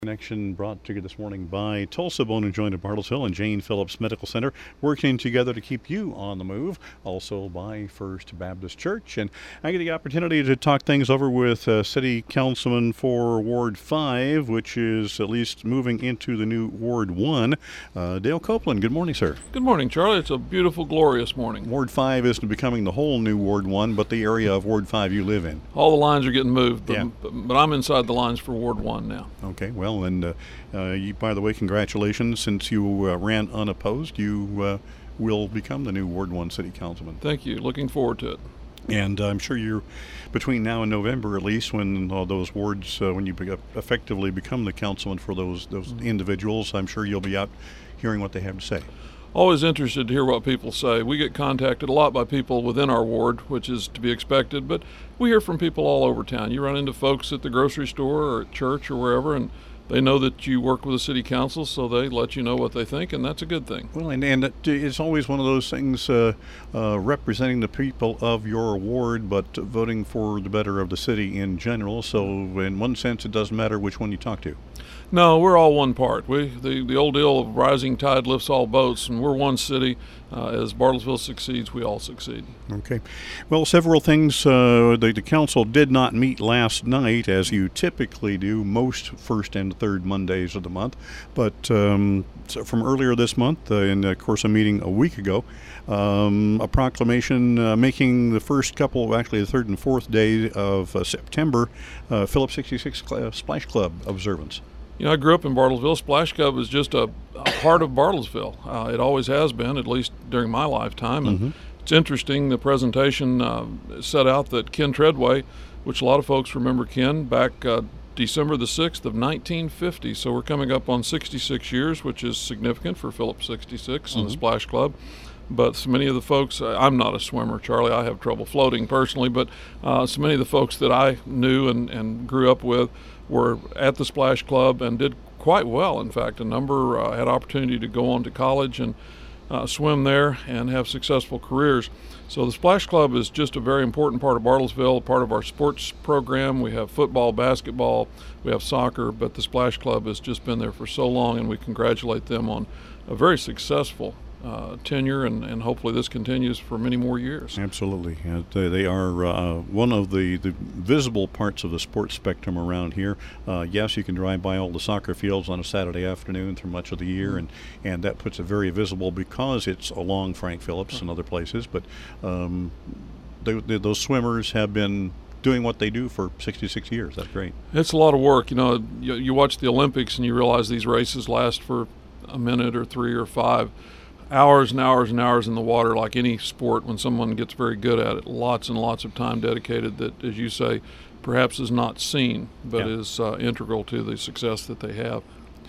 Connection brought to you this morning by Tulsa Bone and Joint of Bartlesville and Jane Phillips Medical Center, working together to keep you on the move. Also by First Baptist Church. And I get the opportunity to talk things over with City Councilman for Ward 5, which is at least moving into the new Ward 1. Dale Copeland, good morning, sir. Good morning, Charlie. It's a beautiful, glorious morning. Ward 5 isn't becoming the whole new Ward 1, but the area of Ward 5 you live in. All the lines are getting moved, but, Yeah. but I'm inside the lines for Ward 1 now. Okay, well, and you, by the way, congratulations. Since you ran unopposed, you will become the new Ward 1 City Councilman. Thank you. Looking forward to it. And I'm sure you're, between now and November at least, when all those wards, when you effectively become the councilman for those individuals, I'm sure you'll be out hearing what they have to say. Always interested to hear what people say. We get contacted a lot by people within our ward, which is to be expected, but we hear from people all over town. You run into folks at the grocery store or at church or wherever, and they know that you work with the city council, so they let you know what they think, and that's a good thing. Well, and it's always one of those things, representing the people of your ward, but voting for the better of the city in general. So in one sense, it doesn't matter which one you talk to. No, we're all one part. The old deal of rising tide lifts all boats, and we're one city. As Bartlesville succeeds, we all succeed. Okay. Well, several things. The council did not meet last night, as you typically do most first and third Mondays of the month. But so from earlier this month, and of course a meeting a week ago, a proclamation making the first couple, actually the third and fourth day of September, Phillips 66 Splash Club observance. You know, I grew up in Bartlesville. Splash Club is just a part of Bartlesville. It always has been, at least during my lifetime. And it's interesting, the presentation set out that Ken Treadway, which a lot of folks remember Ken, back December the 6th of 1950. So we're coming up on 66 years, which is significant for Phillips 66 and the Splash Club. But so many of the folks, I'm not a swimmer, Charlie. I have trouble floating personally, but so many of the folks that I knew and grew up with were at the Splash Club and did quite well. In fact, a number had opportunity to go on to college and swim there and have successful careers. So the Splash Club is just a very important part of Bartlesville, part of our sports program. We have football, basketball, we have soccer, but the Splash Club has just been there for so long, and we congratulate them on a very successful tenure, and hopefully this continues for many more years. Absolutely. They are one of the visible parts of the sports spectrum around here. Yes, you can drive by all the soccer fields on a Saturday afternoon through much of the year, and that puts it very visible because it's along Frank Phillips and other places. But those swimmers have been doing what they do for 66 years. That's great. It's a lot of work. You know, you watch the Olympics and you realize these races last for a minute or 3 or 5 hours and hours and hours in the water. Like any sport, when someone gets very good at it, lots and lots of time dedicated that, as you say, perhaps is not seen, but is integral to the success that they have.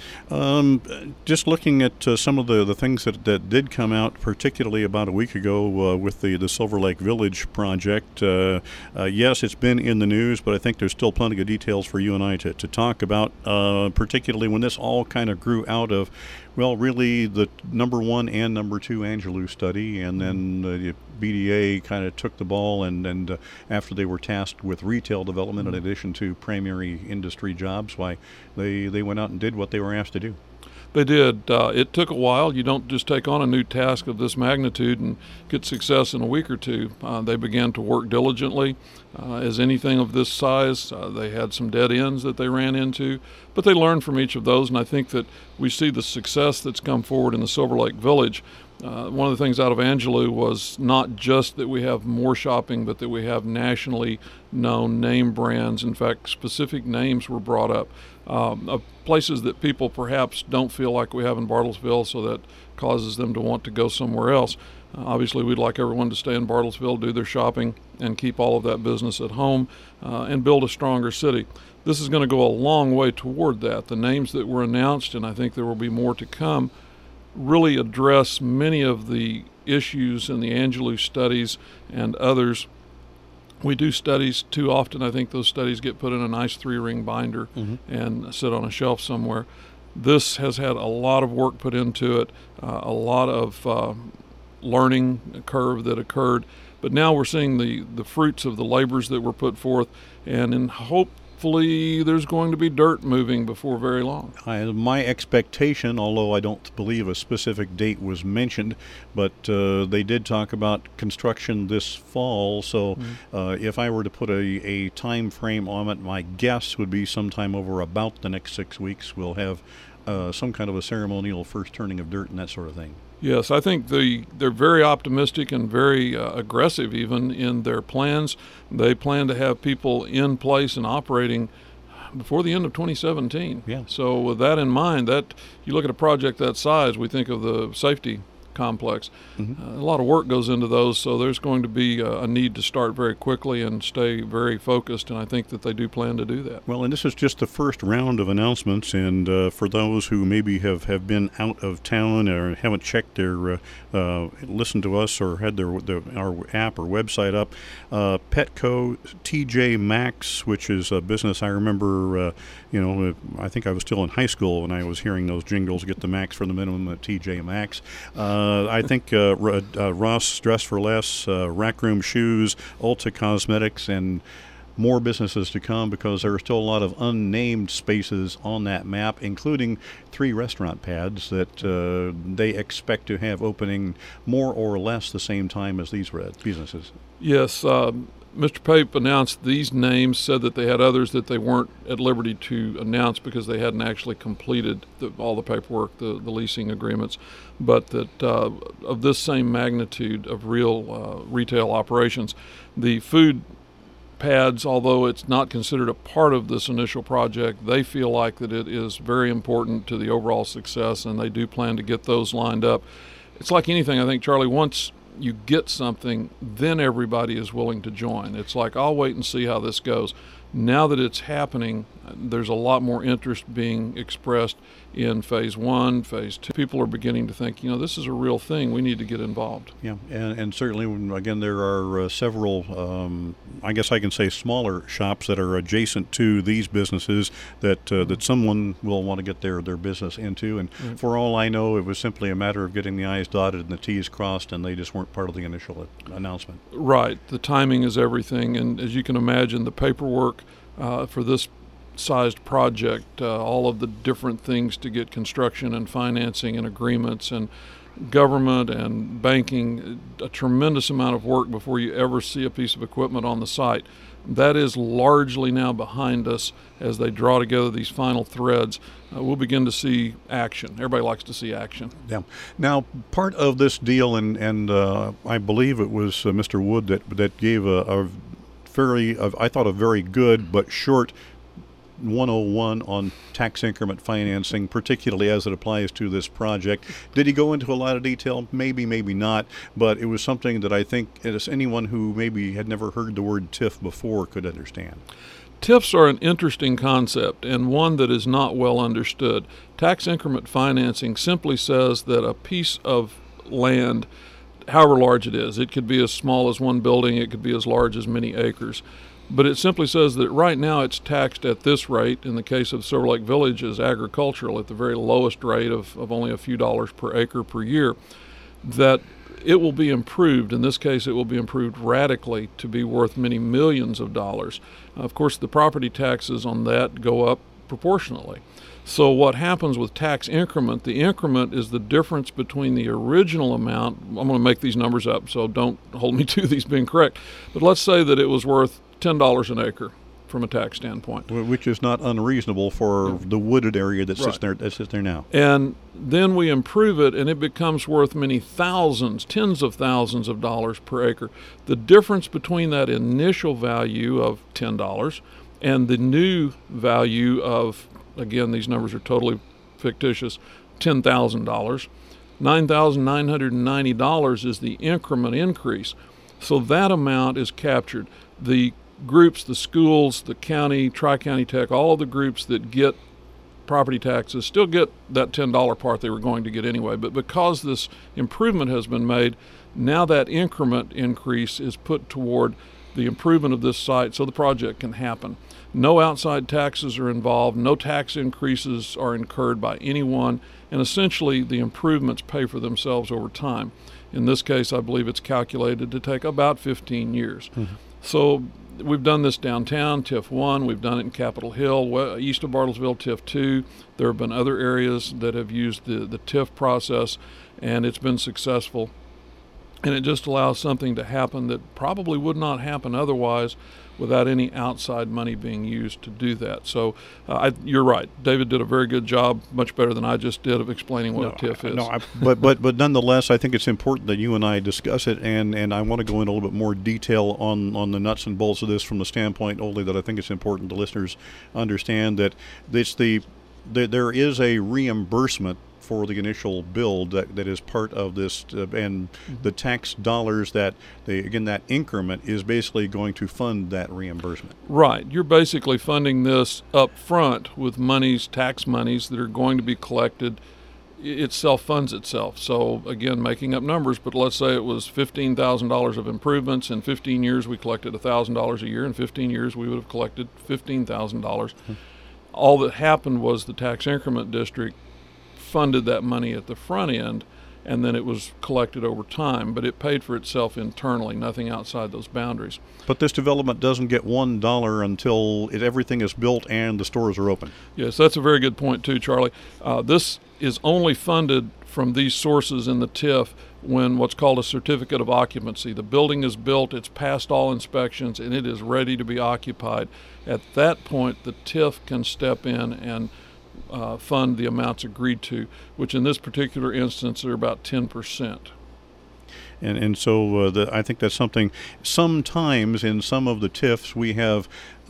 Just looking at some of the things that did come out, particularly about a week ago with the Silver Lake Village project. Yes, it's been in the news, but I think there's still plenty of details for you and I to talk about, particularly when this all kind of grew out of, well, really the number 1 and number 2 Angelou study, and then the BDA kind of took the ball, and after they were tasked with retail development in addition to primary industry jobs, why they went out and did what they were asked to do. They did. It took a while. You don't just take on a new task of this magnitude and get success in a week or two. They began to work diligently. As anything of this size, they had some dead ends that they ran into, but they learned from each of those, and I think that we see the success that's come forward in the Silver Lake Village. One of the things out of Angelou was not just that we have more shopping, but that we have nationally known name brands. In fact, specific names were brought up of places that people perhaps don't feel like we have in Bartlesville, so that causes them to want to go somewhere else. Obviously, we'd like everyone to stay in Bartlesville, do their shopping, and keep all of that business at home and build a stronger city. This is going to go a long way toward that. The names that were announced, and I think there will be more to come, really address many of the issues in the Angelou studies and others. We do studies too often. I think those studies get put in a nice 3-ring binder and sit on a shelf somewhere. This has had a lot of work put into it, a lot of learning curve that occurred, but now we're seeing the fruits of the labors that were put forth, and in hope hopefully there's going to be dirt moving before very long. My expectation, although I don't believe a specific date was mentioned, but they did talk about construction this fall. So if I were to put a time frame on it, my guess would be sometime over about the next 6 weeks we'll have some kind of a ceremonial first turning of dirt and that sort of thing. Yes, I think they're very optimistic and very aggressive even in their plans. They plan to have people in place and operating before the end of 2017. Yeah. So with that in mind, that you look at a project that size, we think of the safety complex. A lot of work goes into those, so there's going to be a need to start very quickly and stay very focused, and I think that they do plan to do that. Well, and this is just the first round of announcements, and for those who maybe have been out of town or haven't checked their, listened to us or had our app or website up, Petco TJ Maxx, which is a business I remember, I think I was still in high school when I was hearing those jingles, get the max for the minimum at TJ Maxx. I think Ross Dress for Less, Rack Room Shoes, Ulta Cosmetics, and more businesses to come, because there are still a lot of unnamed spaces on that map, including 3 restaurant pads that they expect to have opening more or less the same time as these businesses. Yes, Mr. Pape announced these names, said that they had others that they weren't at liberty to announce because they hadn't actually completed all the paperwork, the leasing agreements, but that of this same magnitude of real retail operations. The food pads, although it's not considered a part of this initial project, they feel like that it is very important to the overall success, and they do plan to get those lined up. It's like anything, I think, Charlie, once you get something, then everybody is willing to join. It's like, I'll wait and see how this goes. Now that it's happening, there's a lot more interest being expressed in phase 1, phase 2. People are beginning to think, this is a real thing. We need to get involved. Yeah, and certainly, again, there are several, I guess I can say smaller shops that are adjacent to these businesses that someone will want to get their business into. And for all I know, it was simply a matter of getting the I's dotted and the T's crossed, and they just weren't part of the initial announcement. Right. The timing is everything. And as you can imagine, the paperwork for this sized project, all of the different things to get construction and financing and agreements and government and banking, a tremendous amount of work before you ever see a piece of equipment on the site. That is largely now behind us. As they draw together these final threads, we'll begin to see action. Everybody likes to see action. Yeah. Now, part of this deal, and I believe it was Mr. Wood that gave a very good but short 101 on tax increment financing, particularly as it applies to this project. Did he go into a lot of detail? Maybe, maybe not, but it was something that I think as anyone who maybe had never heard the word TIF before could understand. TIFs are an interesting concept and one that is not well understood. Tax increment financing simply says that a piece of land, however large it is, it could be as small as one building, it could be as large as many acres, but it simply says that right now it's taxed at this rate. In the case of Silver Lake Village, is agricultural at the very lowest rate of only a few dollars per acre per year. That it will be improved. In this case, it will be improved radically to be worth many millions of dollars. Of course, the property taxes on that go up proportionally. So what happens with tax increment, the increment is the difference between the original amount. I'm going to make these numbers up, so don't hold me to these being correct. But let's say that it was worth $10 an acre from a tax standpoint. Which is not unreasonable for the wooded area that sits there now. And then we improve it, and it becomes worth many thousands, tens of thousands of dollars per acre. The difference between that initial value of $10 and the new value of, again, these numbers are totally fictitious, $10,000, $9,990 is the increment increase. So that amount is captured. The groups, the schools, the county, Tri-County Tech, all of the groups that get property taxes still get that $10 part they were going to get anyway. But because this improvement has been made, now that increment increase is put toward the improvement of this site so the project can happen. No outside taxes are involved, no tax increases are incurred by anyone, and essentially the improvements pay for themselves over time. In this case, I believe it's calculated to take about 15 years. So we've done this downtown, TIF 1. We've done it in Capitol Hill, east of Bartlesville, TIF 2. There have been other areas that have used the TIF process, and it's been successful. And it just allows something to happen that probably would not happen otherwise without any outside money being used to do that. So you're right. David did a very good job, much better than I just did, of explaining what a TIF is. But nonetheless, I think it's important that you and I discuss it, and I want to go into a little bit more detail on the nuts and bolts of this from the standpoint only that I think it's important the listeners understand that there is a reimbursement for the initial build that is part of this, and the tax dollars that that increment is basically going to fund that reimbursement. Right. You're basically funding this up front with tax monies that are going to be collected. It self-funds itself. So again, making up numbers, but let's say it was $15,000 of improvements. In 15 years, we collected $1,000 a year. In 15 years, we would have collected $15,000. All that happened was the tax increment district funded that money at the front end, and then it was collected over time, but it paid for itself internally, nothing outside those boundaries. But this development doesn't get $1 until everything is built and the stores are open. Yes, that's a very good point too, Charlie. This is only funded from these sources in the TIF when what's called a certificate of occupancy. The building is built, it's passed all inspections, and it is ready to be occupied. At that point, the TIF can step in and fund the amounts agreed to, which in this particular instance are about 10%. And so I think that's something. Sometimes in some of the TIFs we have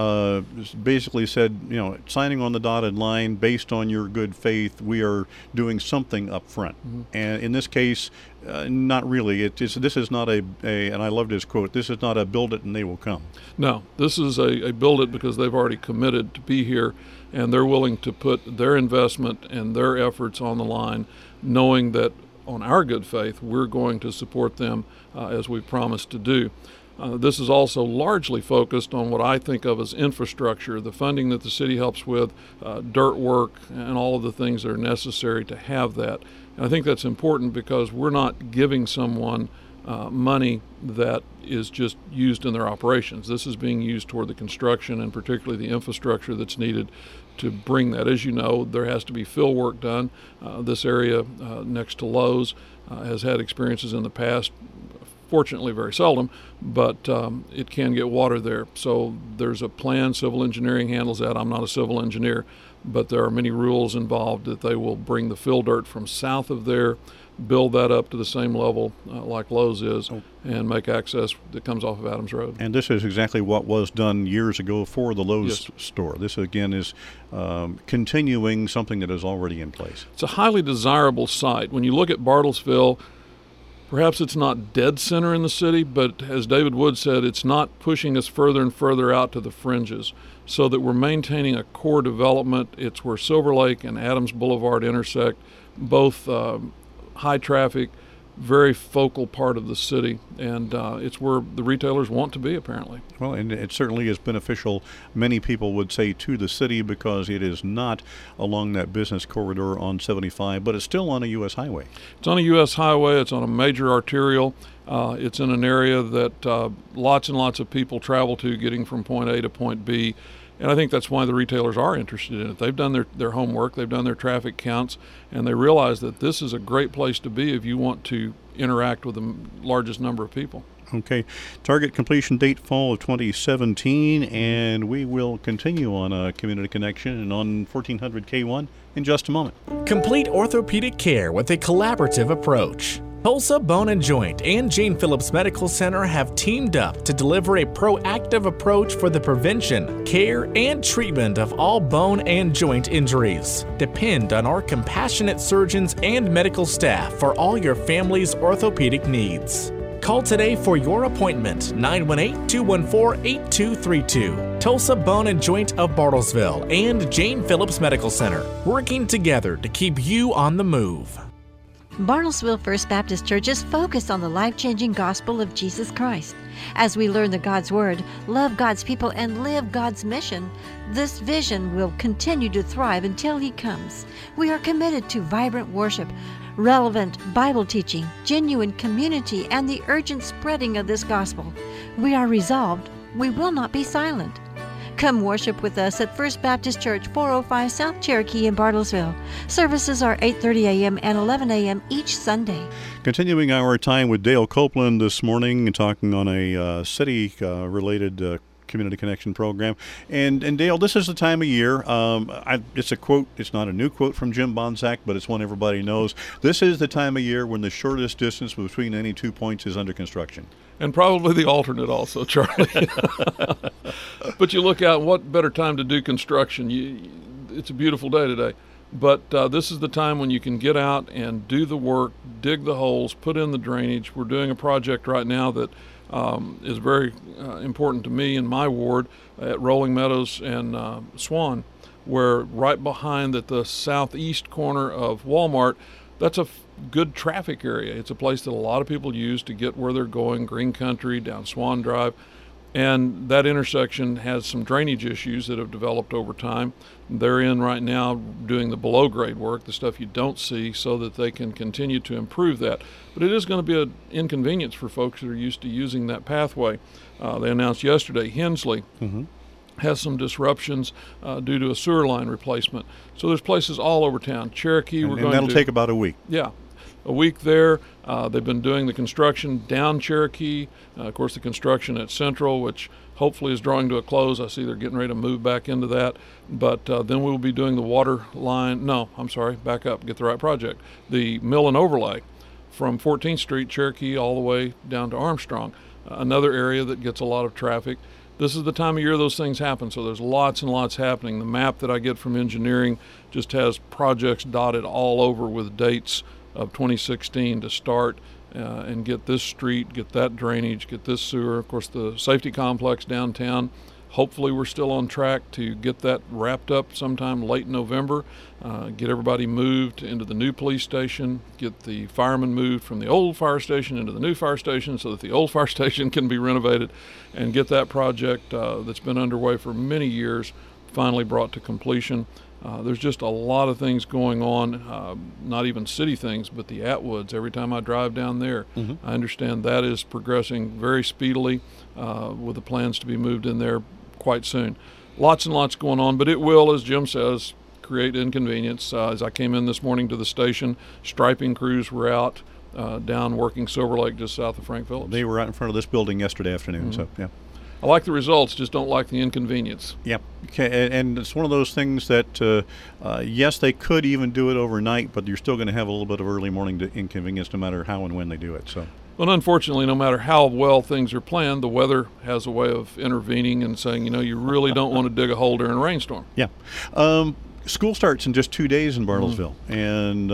basically said, signing on the dotted line based on your good faith, we are doing something up front. And in this case, not really. This is not and I loved his quote, this is not a build it and they will come. No, this is a build it because they've already committed to be here, and they're willing to put their investment and their efforts on the line, knowing that on our good faith, we're going to support them as we promised to do. This is also largely focused on what I think of as infrastructure, the funding that the city helps with, dirt work, and all of the things that are necessary to have that. And I think that's important because we're not giving someone money that is just used in their operations. This is being used toward the construction and particularly the infrastructure that's needed to bring that. As you know, there has to be fill work done. This area next to Lowe's has had experiences in the past, fortunately very seldom, but it can get water there. So there's a plan. Civil engineering handles that. I'm not a civil engineer, but there are many rules involved that they will bring the fill dirt from south of there, build that up to the same level like Lowe's is, and make access that comes off of Adams Road. And this is exactly what was done years ago for the Lowe's store. This, again, is continuing something that is already in place. It's a highly desirable site. When you look at Bartlesville, perhaps it's not dead center in the city, but as David Wood said, it's not pushing us further and further out to the fringes, so that we're maintaining a core development. It's where Silver Lake and Adams Boulevard intersect, both high traffic, very focal part of the city, and it's where the retailers want to be, apparently. Well, and it certainly is beneficial, many people would say, to the city because it is not along that business corridor on 75, but it's still on a U.S. highway. It's on a U.S. highway. It's on a major arterial. It's in an area that lots and lots of people travel to getting from point A to point B. And I think that's why the retailers are interested in it. They've done their homework, they've done their traffic counts, and they realize that this is a great place to be if you want to interact with the largest number of people. Okay. Target completion date fall of 2017, and we will continue on Community Connection and on 1400 K1 in just a moment. Complete orthopedic care with a collaborative approach. Tulsa Bone & Joint and Jane Phillips Medical Center have teamed up to deliver a proactive approach for the prevention, care, and treatment of all bone and joint injuries. Depend on our compassionate surgeons and medical staff for all your family's orthopedic needs. Call today for your appointment, 918-214-8232. Tulsa Bone & Joint of Bartlesville and Jane Phillips Medical Center, working together to keep you on the move. Bartlesville First Baptist Church is focused on the life-changing gospel of Jesus Christ. As we learn the God's Word, love God's people, and live God's mission, this vision will continue to thrive until He comes. We are committed to vibrant worship, relevant Bible teaching, genuine community, and the urgent spreading of this gospel. We are resolved We will not be silent. Come worship with us at First Baptist Church, 405 South Cherokee in Bartlesville. Services are 8:30 a.m. and 11 a.m. each Sunday. Continuing our time with Dale Copeland this morning, talking on a city-related Community Connection program. And Dale, this is the time of year. It's a quote. It's not a new quote from Jim Bonsack, but it's one everybody knows. This is the time of year when the shortest distance between any 2 points is under construction. And probably the alternate also, Charlie. But you look out, what better time to do construction? It's a beautiful day today. But this is the time when you can get out and do the work, dig the holes, put in the drainage. We're doing a project right now that is very important to me in my ward at Rolling Meadows and Swan, where right behind at the southeast corner of Walmart, that's a good traffic area. It's a place that a lot of people use to get where they're going, Green Country, down Swan Drive. And that intersection has some drainage issues that have developed over time. They're in right now doing the below grade work, the stuff you don't see, so that they can continue to improve that. But it is going to be an inconvenience for folks that are used to using that pathway. They announced yesterday Hensley has some disruptions due to a sewer line replacement. So there's places all over town. Cherokee, and that'll take about a week. Yeah. A week there. They've been doing the construction down Cherokee. Of course, the construction at Central, which hopefully is drawing to a close. I see they're getting ready to move back into that. But then we'll be doing the water line. No, I'm sorry, back up, get the right project. The mill and overlay from 14th Street, Cherokee, all the way down to Armstrong. Another area that gets a lot of traffic. This is the time of year those things happen, so there's lots and lots happening. The map that I get from engineering just has projects dotted all over with dates of 2016 to start and get this street, get that drainage, get this sewer. Of course, the safety complex downtown, hopefully we're still on track to get that wrapped up sometime late November, get everybody moved into the new police station, get the firemen moved from the old fire station into the new fire station so that the old fire station can be renovated, and get that project that's been underway for many years finally brought to completion. There's just a lot of things going on, not even city things, but the Atwoods. Every time I drive down there, I understand that is progressing very speedily with the plans to be moved in there quite soon. Lots and lots going on, but it will, as Jim says, create inconvenience. As I came in this morning to the station, striping crews were out down working Silver Lake just south of Frank Phillips. They were out in front of this building yesterday afternoon, so yeah. I like the results, just don't like the inconvenience. Yep. Okay. And it's one of those things that, yes, they could even do it overnight, but you're still going to have a little bit of early morning inconvenience no matter how and when they do it. So. Well, unfortunately, no matter how well things are planned, the weather has a way of intervening and saying, you really don't want to dig a hole during a rainstorm. Yeah. School starts in just 2 days in Bartlesville, and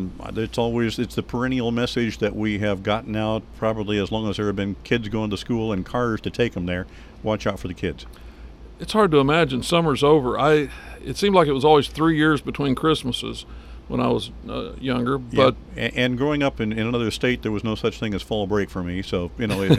it's the perennial message that we have gotten out probably as long as there have been kids going to school and cars to take them there. Watch out for the kids. It's hard to imagine summer's over. It seemed like it was always 3 years between Christmases when I was younger. But yeah. And growing up in another state, there was no such thing as fall break for me. So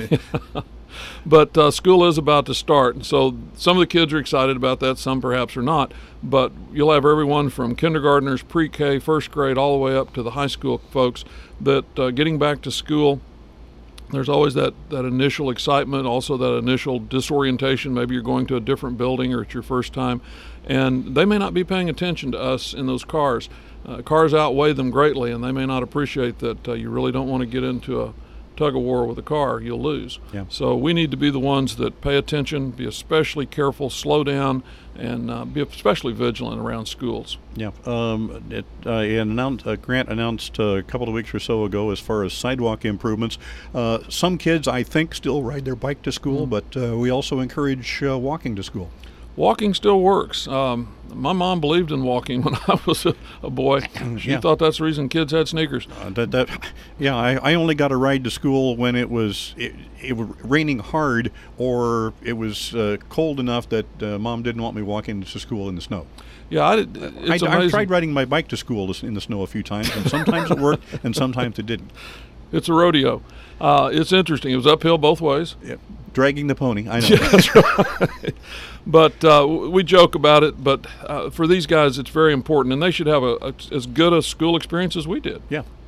But school is about to start, and so some of the kids are excited about that, some perhaps are not. But you'll have everyone from kindergartners, pre-K, first grade, all the way up to the high school folks that getting back to school, there's always that initial excitement, also that initial disorientation. Maybe you're going to a different building or it's your first time, and they may not be paying attention to us in those cars. Cars outweigh them greatly, and they may not appreciate that you really don't want to get into a tug of war with a car. You'll lose. Yeah. So we need to be the ones that pay attention, be especially careful, slow down, and be especially vigilant around schools. Yeah. Grant announced a couple of weeks or so ago as far as sidewalk improvements. Some kids, I think, still ride their bike to school, but we also encourage walking to school. Walking still works. My mom believed in walking when I was a boy. She thought that's the reason kids had sneakers. I only got a ride to school when it was raining hard or it was cold enough that Mom didn't want me walking to school in the snow. Yeah, I tried riding my bike to school in the snow a few times, and sometimes it worked and sometimes it didn't. It's a rodeo. It's interesting. It was uphill both ways. Yeah. Dragging the pony, I know. Yeah, that's right. But we joke about it, but for these guys it's very important, and they should have as good a school experience as we did. Yeah.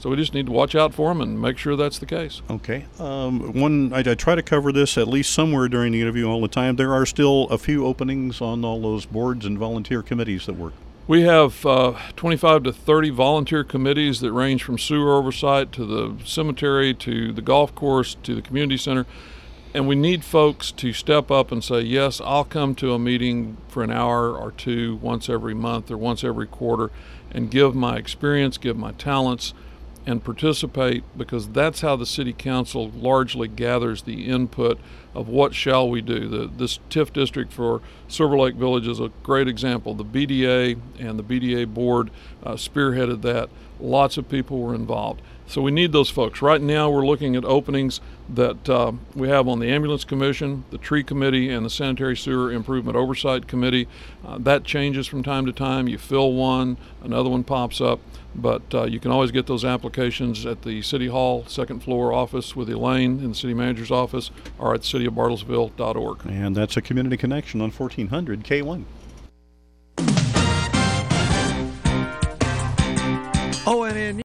So we just need to watch out for them and make sure that's the case. Okay. I try to cover this at least somewhere during the interview all the time. There are still a few openings on all those boards and volunteer committees that work. We have 25 to 30 volunteer committees that range from sewer oversight to the cemetery to the golf course to the community center. And we need folks to step up and say, yes, I'll come to a meeting for an hour or two once every month or once every quarter and give my experience, give my talents, and participate, because that's how the City Council largely gathers the input of what shall we do. This TIF district for Silver Lake Village is a great example. The BDA and the BDA board spearheaded that. Lots of people were involved. So we need those folks. Right now we're looking at openings that we have on the Ambulance Commission, the Tree Committee, and the Sanitary Sewer Improvement Oversight Committee. That changes from time to time. You fill one, another one pops up. But you can always get those applications at the City Hall, second floor office with Elaine in the City Manager's office, or at cityofbartlesville.org. And that's a community connection on 1400 K1. ONN